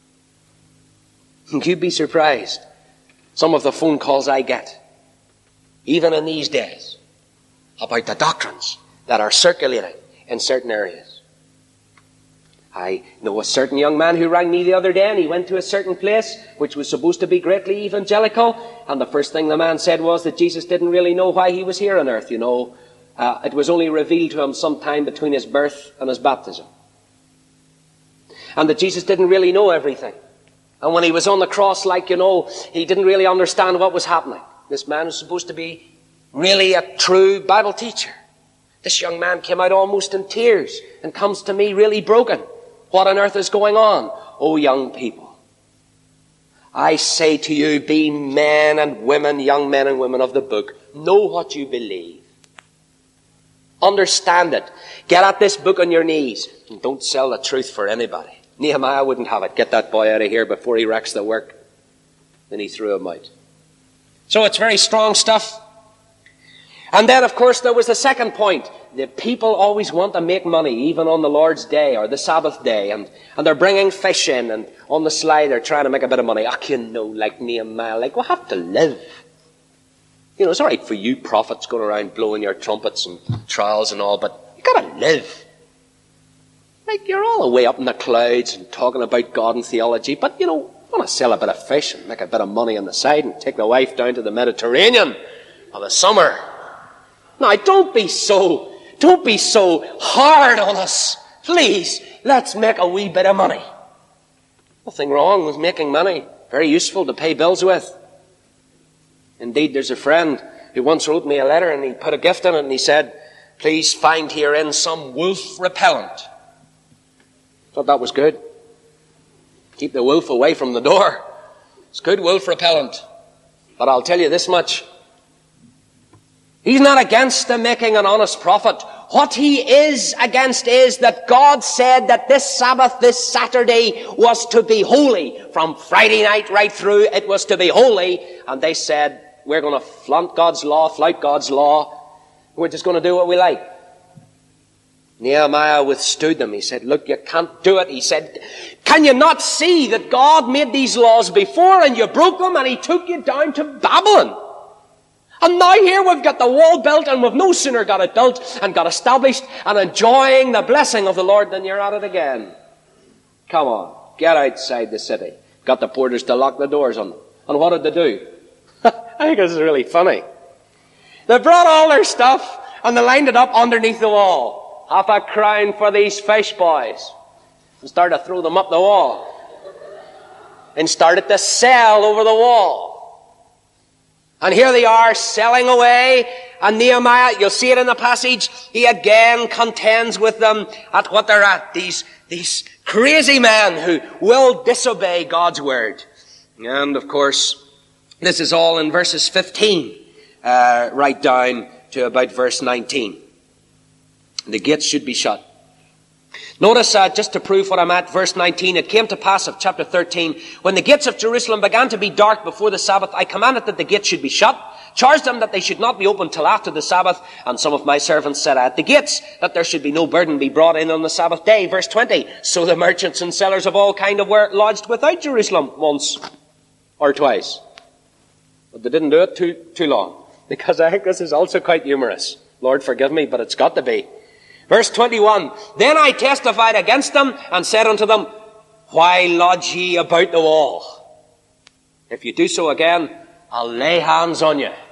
You'd be surprised. Some of the phone calls I get, even in these days, about the doctrines that are circulating in certain areas. I know a certain young man who rang me the other day, and he went to a certain place which was supposed to be greatly evangelical, and the first thing the man said was that Jesus didn't really know why he was here on earth, you know. It was only revealed to him sometime between his birth and his baptism. And that Jesus didn't really know everything. And when he was on the cross, he didn't really understand what was happening. This man was supposed to be really a true Bible teacher. This young man came out almost in tears and comes to me really broken. What on earth is going on? Oh, young people, I say to you, be men and women, young men and women of the book. Know what you believe. Understand it. Get at this book on your knees. And don't sell the truth for anybody. Nehemiah wouldn't have it. Get that boy out of here before he wrecks the work. Then he threw him out. So it's very strong stuff. And then, of course, there was the second point. the people always want to make money, even on the Lord's Day or the Sabbath day, and they're bringing fish in, and on the sly they're trying to make a bit of money. Like Nehemiah, we have to live. It's all right for you prophets going around blowing your trumpets and trials and all, but you got to live. You're all the way up in the clouds and talking about God and theology, but want to sell a bit of fish and make a bit of money on the side and take the wife down to the Mediterranean for the summer. Now, don't be so hard on us. Please, let's make a wee bit of money. Nothing wrong with making money. Very useful to pay bills with. Indeed, there's a friend who once wrote me a letter and he put a gift in it and he said, please find herein some wolf repellent. Thought that was good. Keep the wolf away from the door. It's good wolf repellent. But I'll tell you this much. He's not against them making an honest profit. What he is against is that God said that this Sabbath, this Saturday, was to be holy. From Friday night right through, it was to be holy. And they said, we're going to flout God's law. We're just going to do what we like. Nehemiah withstood them. He said, look, you can't do it. He said, can you not see that God made these laws before and you broke them and he took you down to Babylon? And now here we've got the wall built and we've no sooner got it built and got established and enjoying the blessing of the Lord than you're at it again. Come on, get outside the city. Got the porters to lock the doors on them. And what did they do? I think this is really funny. They brought all their stuff and they lined it up underneath the wall. Half a crown for these fish boys. And started to throw them up the wall. And started to sell over the wall. And here they are selling away. And Nehemiah, you'll see it in the passage, he again contends with them at what they're at. These crazy men who will disobey God's word. And of course, this is all in verses 15, right down to about verse 19. The gates should be shut. Notice, just to prove what I'm at, verse 19, it came to pass of chapter 13, when the gates of Jerusalem began to be dark before the Sabbath, I commanded that the gates should be shut, charged them that they should not be opened till after the Sabbath, and some of my servants set at the gates, that there should be no burden be brought in on the Sabbath day. Verse 20, so the merchants and sellers of all kind were lodged without Jerusalem once or twice. But they didn't do it too long, because I think this is also quite humorous. Lord forgive me, but it's got to be. Verse 21, then I testified against them and said unto them, why lodge ye about the wall? If you do so again, I'll lay hands on you.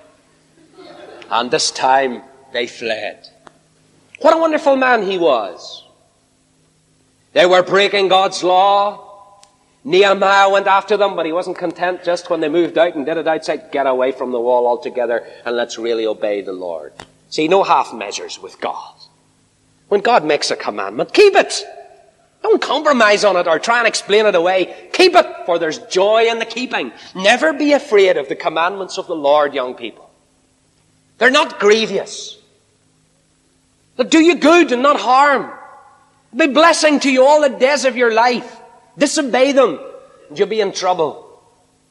And this time they fled. What a wonderful man he was. They were breaking God's law. Nehemiah went after them, but he wasn't content just when they moved out and did it outside. Get away from the wall altogether and let's really obey the Lord. See, no half measures with God. When God makes a commandment, keep it. Don't compromise on it or try and explain it away. Keep it, for there's joy in the keeping. Never be afraid of the commandments of the Lord, young people. They're not grievous. They'll do you good and not harm. They'll be blessing to you all the days of your life. Disobey them and you'll be in trouble.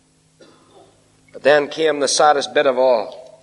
But then came the saddest bit of all.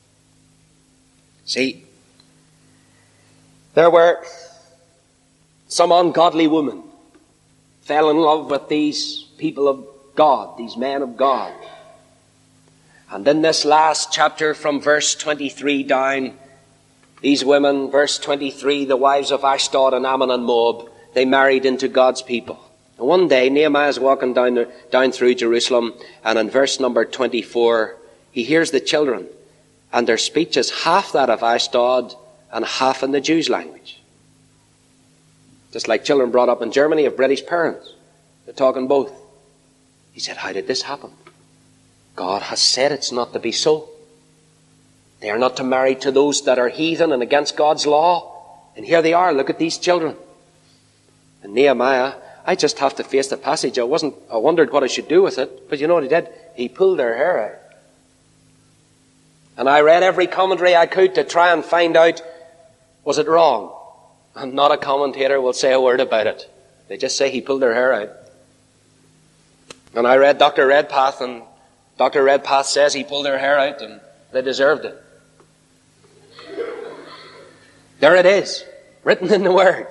See, there were some ungodly women fell in love with these people of God, these men of God. And in this last chapter from verse 23 down, these women, verse 23, the wives of Ashdod and Ammon and Moab, they married into God's people. And one day Nehemiah is walking down through Jerusalem, and in verse number 24, he hears the children, and their speech is half that of Ashdod and half in the Jews' language. Just like children brought up in Germany of British parents. They're talking both. He said, how did this happen? God has said it's not to be so. They are not to marry to those that are heathen and against God's law. And here they are, look at these children. And Nehemiah, I just have to face the passage. I wondered what I should do with it. But you know what he did? He pulled their hair out. And I read every commentary I could to try and find out, was it wrong? And not a commentator will say a word about it. They just say he pulled their hair out. And I read Dr. Redpath, and Dr. Redpath says he pulled their hair out and they deserved it. There it is, written in the Word.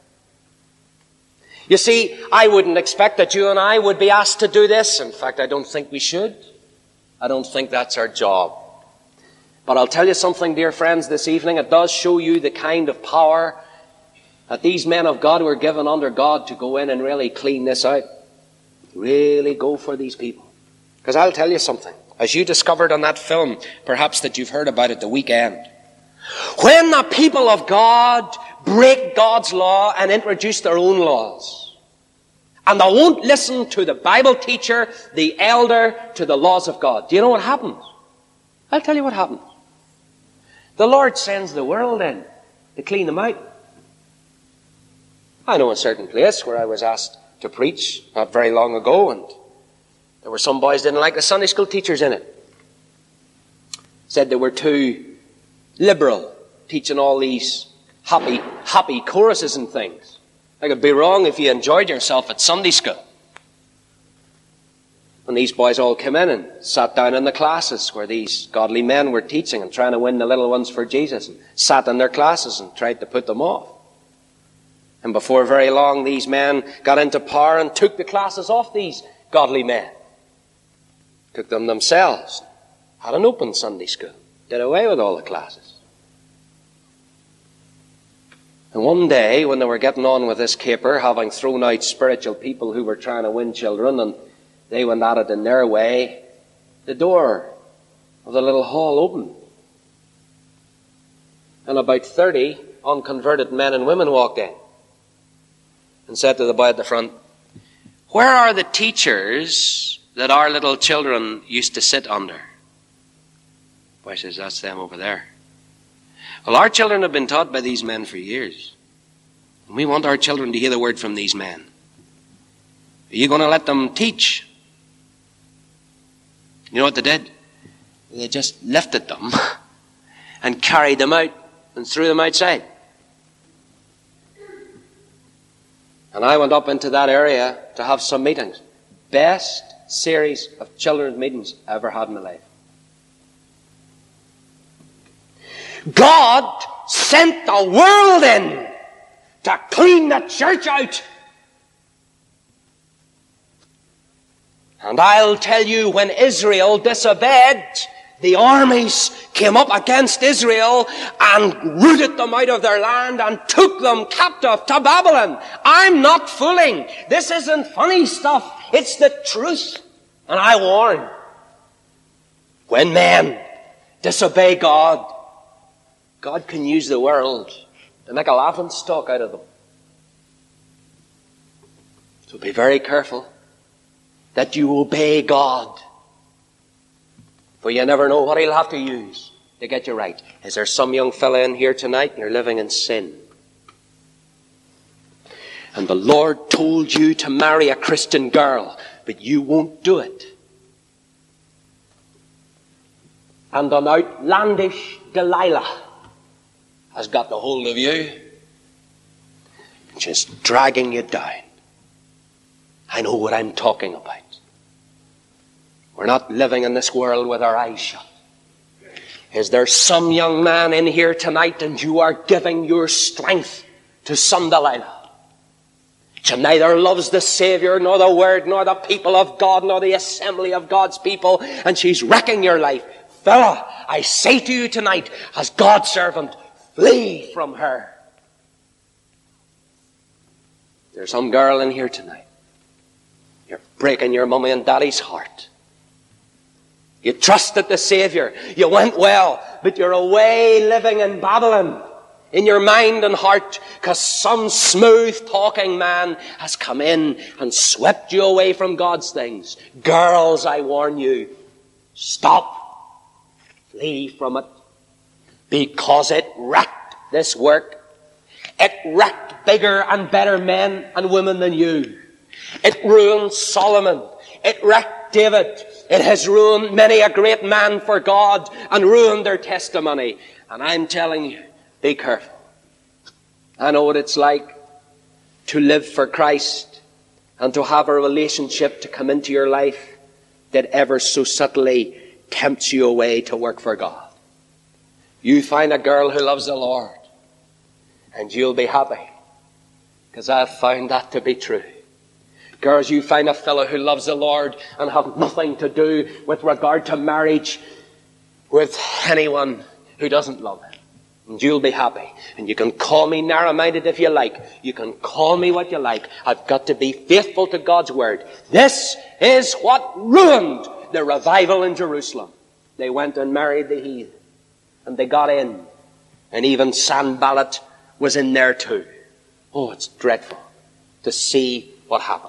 You see, I wouldn't expect that you and I would be asked to do this. In fact, I don't think we should. I don't think that's our job. But I'll tell you something, dear friends, this evening. It does show you the kind of power that these men of God were given under God to go in and really clean this out. Really go for these people. Because I'll tell you something. As you discovered on that film, perhaps that you've heard about it the weekend. When the people of God break God's law and introduce their own laws, and they won't listen to the Bible teacher, the elder, to the laws of God, do you know what happens? I'll tell you what happens. The Lord sends the world in to clean them out. I know a certain place where I was asked to preach not very long ago, and there were some boys didn't like the Sunday school teachers in it. Said they were too liberal, teaching all these happy choruses and things. I could be wrong if you enjoyed yourself at Sunday school. When these boys all came in and sat down in the classes where these godly men were teaching and trying to win the little ones for Jesus, and sat in their classes and tried to put them off. And before very long, these men got into power and took the classes off these godly men. Took them themselves. Had an open Sunday school. Did away with all the classes. And one day, when they were getting on with this caper, having thrown out spiritual people who were trying to win children, and they went at it in their way, the door of the little hall opened. And about 30 unconverted men and women walked in and said to the boy at the front, "Where are the teachers that our little children used to sit under?" The boy says, "That's them over there." "Well, our children have been taught by these men for years. And we want our children to hear the word from these men. Are you going to let them teach?" You know what they did? They just lifted them and carried them out and threw them outside. And I went up into that area to have some meetings. Best series of children's meetings I ever had in my life. God sent the world in to clean the church out. And I'll tell you, when Israel disobeyed, the armies came up against Israel and rooted them out of their land and took them captive to Babylon. I'm not fooling. This isn't funny stuff. It's the truth. And I warn, when men disobey God, God can use the world to make a laughing stock out of them. So be very careful that you obey God. For you never know what He'll have to use to get you right. Is there some young fella in here tonight and you're living in sin? And the Lord told you to marry a Christian girl, but you won't do it. And an outlandish Delilah has got the hold of you and she's dragging you down. I know what I'm talking about. We're not living in this world with our eyes shut. Is there some young man in here tonight and you are giving your strength to some Delilah? She neither loves the Savior, nor the Word, nor the people of God, nor the assembly of God's people, and she's wrecking your life. Fella, I say to you tonight, as God's servant, flee from her. There's some girl in here tonight. You're breaking your mummy and daddy's heart. You trusted the Savior. You went well, but you're away living in Babylon, in your mind and heart, because some smooth-talking man has come in and swept you away from God's things. Girls, I warn you, stop. Flee from it. Because it wrecked this work. It wrecked bigger and better men and women than you. It ruined Solomon. It wrecked David. It has ruined many a great man for God and ruined their testimony. And I'm telling you, be careful. I know what it's like to live for Christ and to have a relationship to come into your life that ever so subtly tempts you away to work for God. You find a girl who loves the Lord And you'll be happy. Because I've found that to be true. Girls, you find a fellow who loves the Lord and have nothing to do with regard to marriage with anyone who doesn't love him. And you'll be happy. And you can call me narrow-minded if you like. You can call me what you like. I've got to be faithful to God's word. This is what ruined the revival in Jerusalem. They went and married the heathen. And they got in. And even Sanballat was in there too. Oh, it's dreadful to see what happened.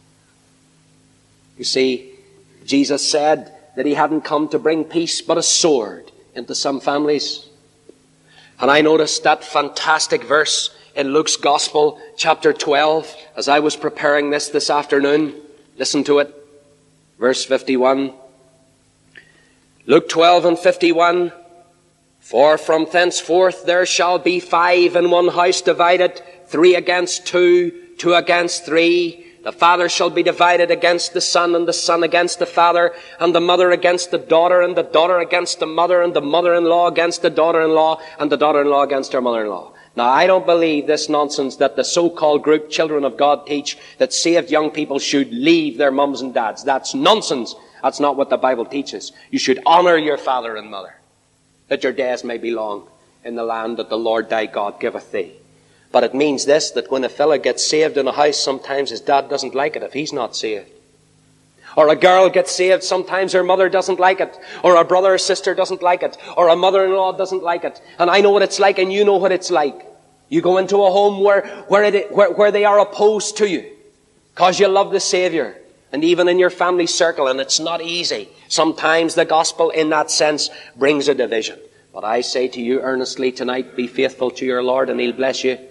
You see, Jesus said that he hadn't come to bring peace but a sword into some families. And I noticed that fantastic verse in Luke's Gospel, chapter 12, as I was preparing this afternoon. Listen to it. Verse 51. Luke 12 and 51. For from thenceforth there shall be 5 in one house divided, 3 against 2, 2 against 3. The father shall be divided against the son, and the son against the father, and the mother against the daughter, and the daughter against the mother, and the mother-in-law against the daughter-in-law, and the daughter-in-law against her mother-in-law. Now, I don't believe this nonsense that the so-called group Children of God teach, that saved young people should leave their mums and dads. That's nonsense. That's not what the Bible teaches. You should honor your father and mother, that your days may be long in the land that the Lord thy God giveth thee. But it means this, that when a fella gets saved in a house, sometimes his dad doesn't like it if he's not saved. Or a girl gets saved, sometimes her mother doesn't like it. Or a brother or sister doesn't like it. Or a mother-in-law doesn't like it. And I know what it's like, and you know what it's like. You go into a home where they are opposed to you, because you love the Savior. And even in your family circle, and it's not easy. Sometimes the gospel, in that sense, brings a division. But I say to you earnestly tonight, be faithful to your Lord, and he'll bless you.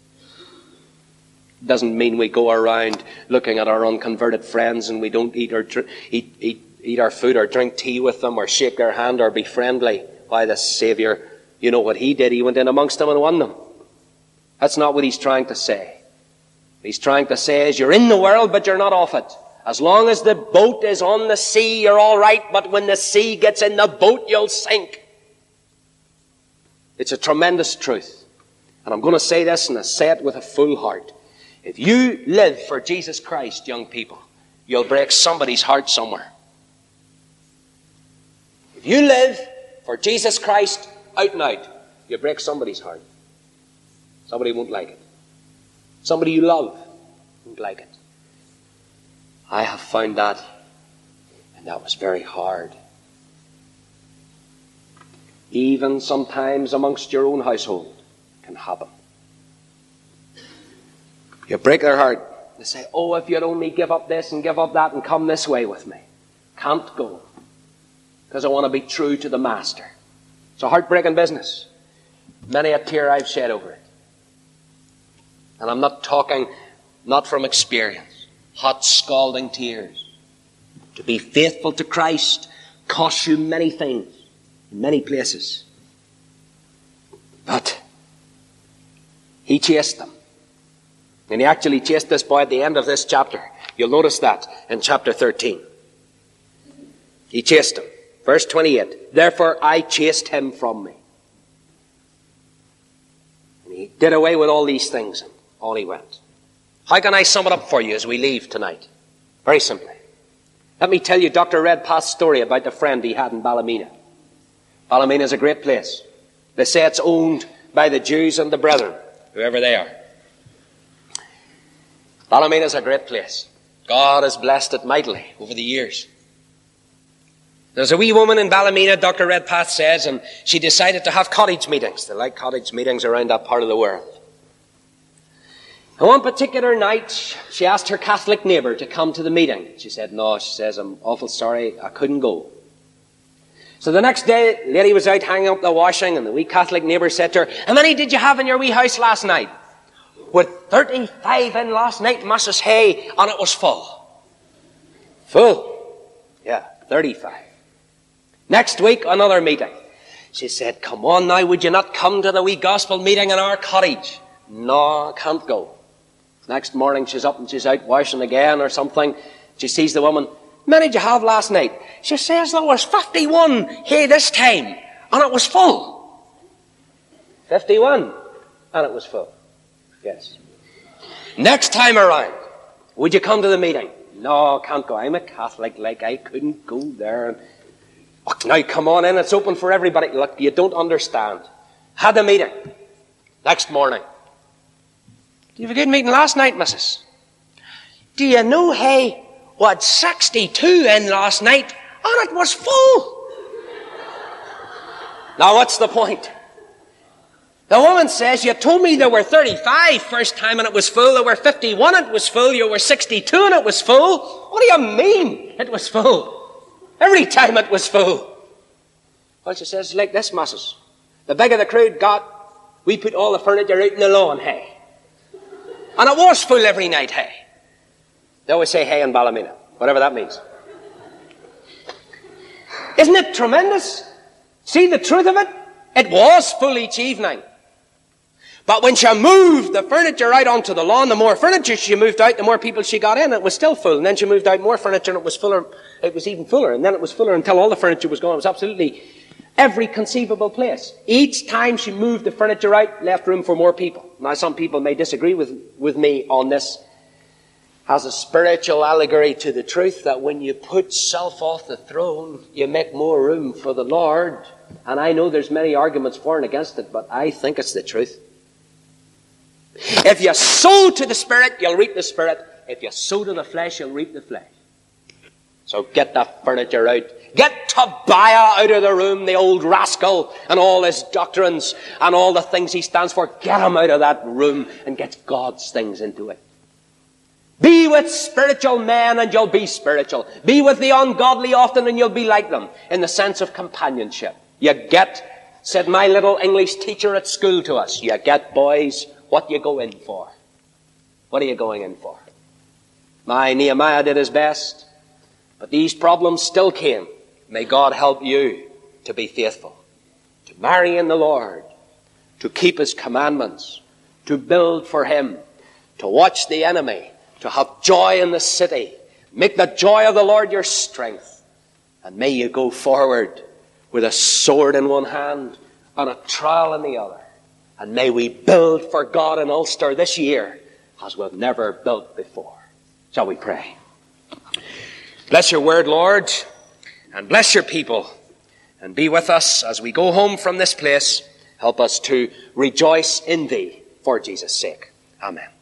Doesn't mean we go around looking at our unconverted friends and we don't eat our food or drink tea with them or shake their hand or be friendly. Why, the Savior, you know what he did? He went in amongst them and won them. That's not what he's trying to say. What he's trying to say is you're in the world, but you're not off it. As long as the boat is on the sea, you're all right, but when the sea gets in the boat, you'll sink. It's a tremendous truth. And I'm going to say this, and I say it with a full heart. If you live for Jesus Christ, young people, you'll break somebody's heart somewhere. If you live for Jesus Christ out and out, you break somebody's heart. Somebody won't like it. Somebody you love won't like it. I have found that, and that was very hard. Even sometimes amongst your own household can happen. You break their heart. They say, oh, if you'd only give up this and give up that and come this way with me. Can't go. Because I want to be true to the Master. It's a heartbreaking business. Many a tear I've shed over it. And I'm not talking, not from experience. Hot, scalding tears. To be faithful to Christ costs you many things. In many places. But he chased them. And he actually chased this boy at the end of this chapter. You'll notice that in chapter 13. He chased him. Verse 28. Therefore I chased him from me. And he did away with all these things, and on he went. How can I sum it up for you as we leave tonight? Very simply. Let me tell you Dr. Redpath's story about the friend he had in Ballymena. Ballymena is a great place. They say it's owned by the Jews and the Brethren, whoever they are. Ballymena is a great place. God has blessed it mightily over the years. There's a wee woman in Ballymena, Dr. Redpath says, and she decided to have cottage meetings. They like cottage meetings around that part of the world. And one particular night, she asked her Catholic neighbour to come to the meeting. She said, no, she says, I'm awful sorry, I couldn't go. So the next day, the lady was out hanging up the washing, and the wee Catholic neighbour said to her, how many did you have in your wee house last night? With 35 in last night, Mrs. Hay, and it was full. Full? Yeah, 35. Next week, another meeting. She said, come on now, would you not come to the wee gospel meeting in our cottage? No, I can't go. Next morning, she's up and she's out washing again or something. She sees the woman, how many did you have last night? She says there was 51 hay this time, and it was full. 51. And it was full. Yes. Next time around, would you come to the meeting? No, can't go. I'm a Catholic, like I couldn't go there. Oh, now come on in, it's open for everybody. Look, you don't understand. Had a meeting. Next morning. Did you have a good meeting last night, missus? Do you know, hey, what 62 in last night, and it was full. Now what's the point? The woman says, you told me there were 35 first time and it was full. There were 51 and it was full. You were 62 and it was full. What do you mean it was full? Every time it was full. Well, she says, like this, missus. The bigger the crowd got, we put all the furniture out in the lawn, hey. And it was full every night, hey. They always say hey in Ballymena, whatever that means. Isn't it tremendous? See the truth of it? It was full each evening. But when she moved the furniture out onto the lawn, the more furniture she moved out, the more people she got in. It was still full. And then she moved out more furniture and it was fuller. It was even fuller. And then it was fuller until all the furniture was gone. It was absolutely every conceivable place. Each time she moved the furniture out, left room for more people. Now some people may disagree with me on this as a spiritual allegory to the truth that when you put self off the throne, you make more room for the Lord. And I know there's many arguments for and against it, but I think it's the truth. If you sow to the Spirit, you'll reap the Spirit. If you sow to the flesh, you'll reap the flesh. So get that furniture out. Get Tobiah out of the room, the old rascal, and all his doctrines, and all the things he stands for. Get him out of that room and get God's things into it. Be with spiritual men and you'll be spiritual. Be with the ungodly often and you'll be like them, in the sense of companionship. You get, said my little English teacher at school to us, you get, boys, what you go in for. What are you going in for? My Nehemiah did his best, but these problems still came. May God help you to be faithful, to marry in the Lord, to keep His commandments, to build for Him, to watch the enemy, to have joy in the city. Make the joy of the Lord your strength. And may you go forward with a sword in one hand and a trowel in the other. And may we build for God in Ulster this year as we've never built before. Shall we pray? Bless your word, Lord, and bless your people. And be with us as we go home from this place. Help us to rejoice in Thee for Jesus' sake. Amen.